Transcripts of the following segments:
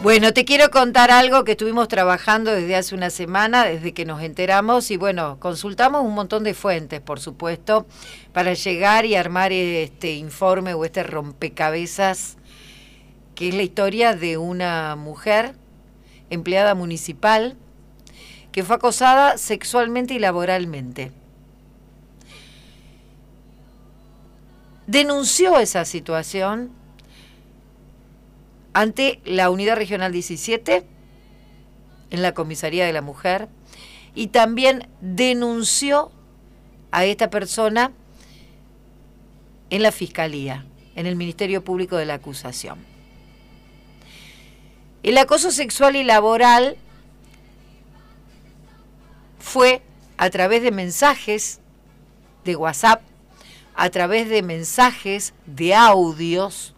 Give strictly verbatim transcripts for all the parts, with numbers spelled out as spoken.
Bueno, te quiero contar algo que estuvimos trabajando desde hace una semana, desde que nos enteramos, y bueno, consultamos un montón de fuentes, por supuesto, para llegar y armar este informe o este rompecabezas, que es la historia de una mujer empleada municipal que fue acosada sexualmente y laboralmente. Denunció esa situación ante la Unidad Regional diecisiete, en la Comisaría de la Mujer, y también denunció a esta persona en la Fiscalía, en el Ministerio Público de la Acusación. El acoso sexual y laboral fue a través de mensajes de WhatsApp, a través de mensajes de audios,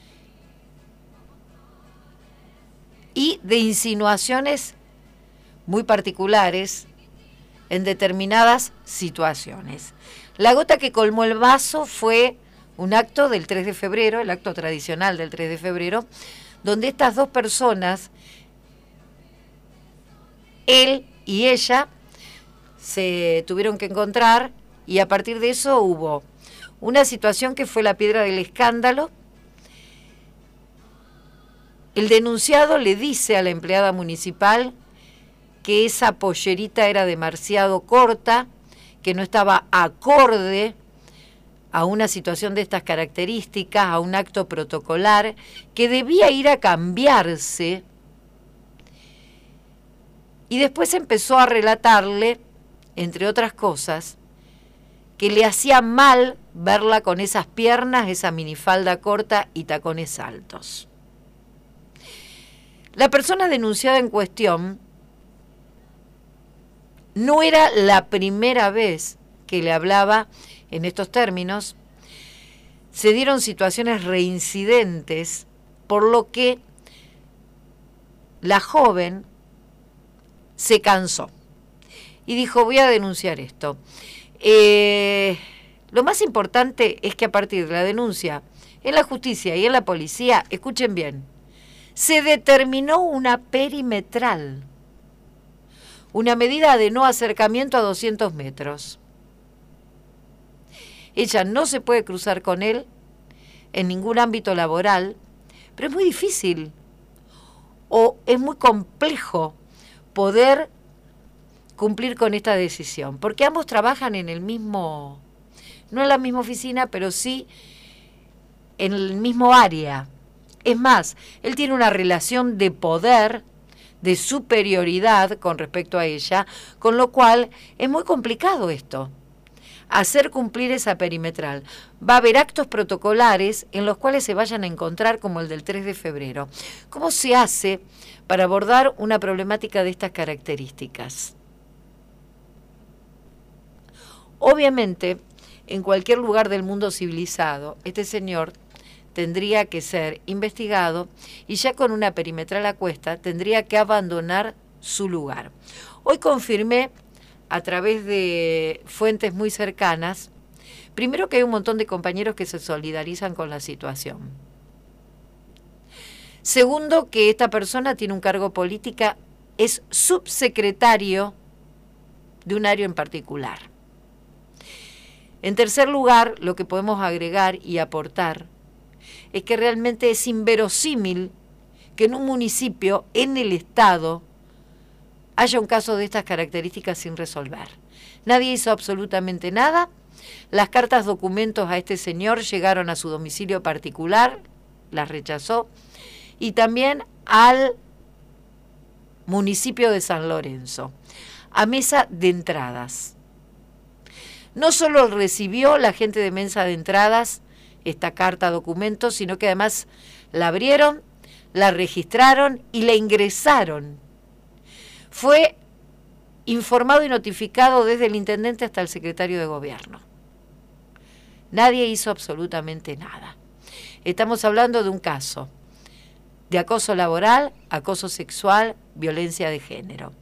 y de insinuaciones muy particulares en determinadas situaciones. La gota que colmó el vaso fue un acto del tres de febrero, el acto tradicional del tres de febrero, donde estas dos personas, él y ella, se tuvieron que encontrar, y a partir de eso hubo una situación que fue la piedra del escándalo. El denunciado le dice a la empleada municipal que esa pollerita era demasiado corta, que no estaba acorde a una situación de estas características, a un acto protocolar, que debía ir a cambiarse. Y después empezó a relatarle, entre otras cosas, que le hacía mal verla con esas piernas, esa minifalda corta y tacones altos. La persona denunciada en cuestión no era la primera vez que le hablaba en estos términos. Se dieron situaciones reincidentes, por lo que la joven se cansó y dijo: voy a denunciar esto. Eh, lo más importante es que a partir de la denuncia en la justicia y en la policía, escuchen bien, se determinó una perimetral, una medida de no acercamiento a doscientos metros. Ella no se puede cruzar con él en ningún ámbito laboral, pero es muy difícil o es muy complejo poder cumplir con esta decisión, porque ambos trabajan en el mismo, no en la misma oficina, pero sí en el mismo área. Es más, él tiene una relación de poder, de superioridad con respecto a ella, con lo cual es muy complicado esto, hacer cumplir esa perimetral. Va a haber actos protocolares en los cuales se vayan a encontrar, como el del tres de febrero. ¿Cómo se hace para abordar una problemática de estas características? Obviamente, en cualquier lugar del mundo civilizado, este señor tendría que ser investigado y ya con una perimetral a cuesta tendría que abandonar su lugar. Hoy confirmé a través de fuentes muy cercanas, primero, que hay un montón de compañeros que se solidarizan con la situación. Segundo, que esta persona tiene un cargo político, es subsecretario de un área en particular. En tercer lugar, lo que podemos agregar y aportar es que realmente es inverosímil que en un municipio, en el Estado, haya un caso de estas características sin resolver. Nadie hizo absolutamente nada. Las cartas documentos a este señor llegaron a su domicilio particular, las rechazó, y también al municipio de San Lorenzo, a mesa de entradas. No solo recibió la gente de mesa de entradas esta carta documento, sino que además la abrieron, la registraron y la ingresaron. Fue informado y notificado desde el intendente hasta el secretario de gobierno. Nadie hizo absolutamente nada. Estamos hablando de un caso de acoso laboral, acoso sexual, violencia de género.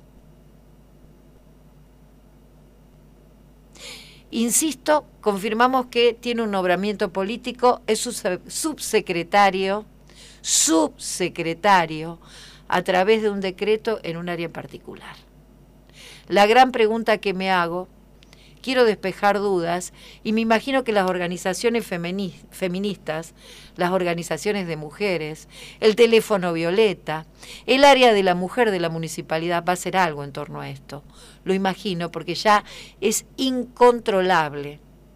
Insisto, confirmamos que tiene un nombramiento político, es subsecretario, subsecretario a través de un decreto en un área en particular. La gran pregunta que me hago, quiero despejar dudas, y me imagino que las organizaciones femeni- feministas, las organizaciones de mujeres, el teléfono violeta, el área de la mujer de la municipalidad va a hacer algo en torno a esto. Lo imagino porque ya es incontrolable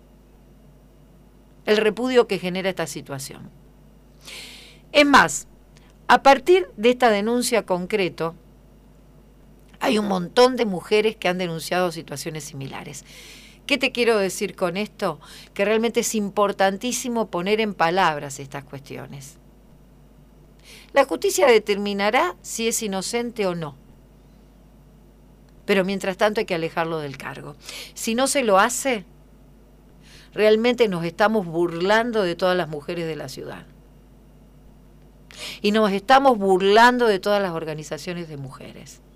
el repudio que genera esta situación. Es más, a partir de esta denuncia concreto, hay un montón de mujeres que han denunciado situaciones similares. ¿Qué te quiero decir con esto? Que realmente es importantísimo poner en palabras estas cuestiones. La justicia determinará si es inocente o no. Pero mientras tanto hay que alejarlo del cargo. Si no se lo hace, realmente nos estamos burlando de todas las mujeres de la ciudad. Y nos estamos burlando de todas las organizaciones de mujeres.